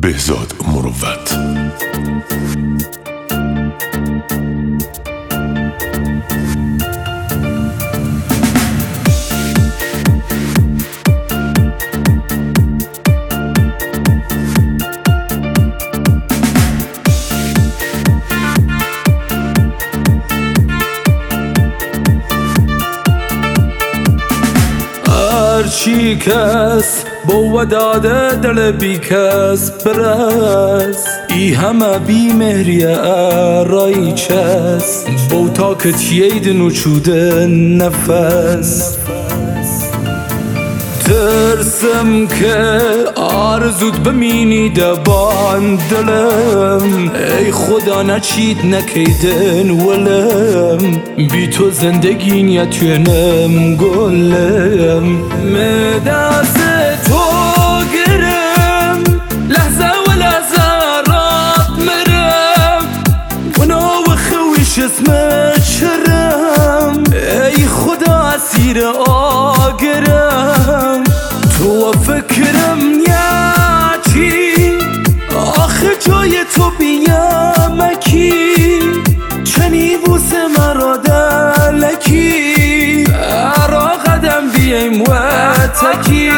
بهزاد مروت. چی کس با داده دل بی کس برس ای همه بی مهریه رای چس با تا کتیید نوچوده نفس ترسم که آرزود بمینی دبان دلم ای خدا نچید نکیدن ولم بی تو زندگی نیتونم گلم مدست تو گرم لحظه و لحظه رات مرم ونو و خویش اسم چرم ای خدا اسیر آگرم تو فکرم نیاتی آخه جای تو بیامکی چنی بوس مرا دلکی ارا قدم بیایم و تکی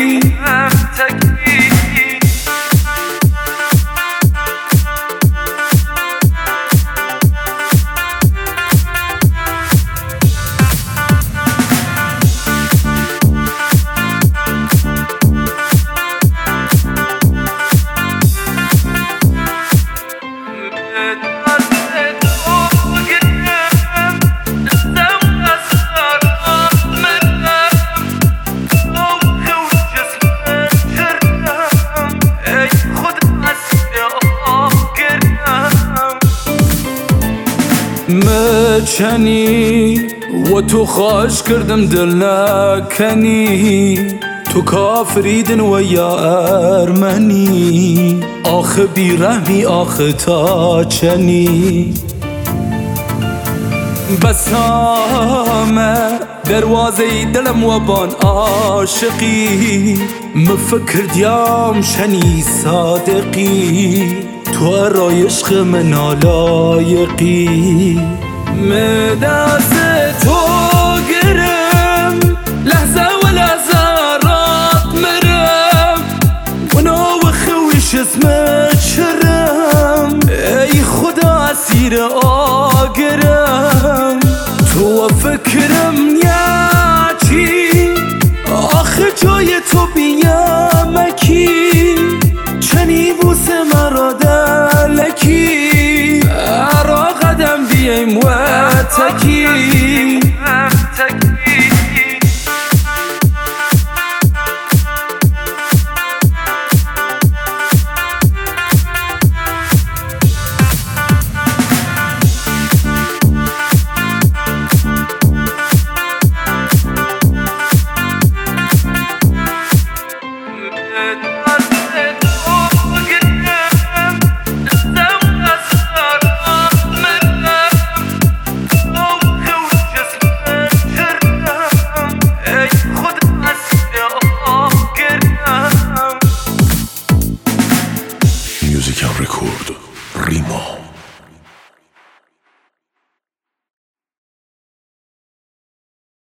مچنی و تو خواهش کردم دل نکنی تو کافریدن و یا ارمنی آخه بی رحمی آخه تا چنی بسامه دروازه دلم و بان عاشقی مفکر دیام شنی صادقی تو را عشق من علایقی مدست تو گرم لحظه و لحظه رات مرم ونو و خویش اسم چرم ای خدا اسیر آگرم تو فکرم نیاتی آخه جای تو بی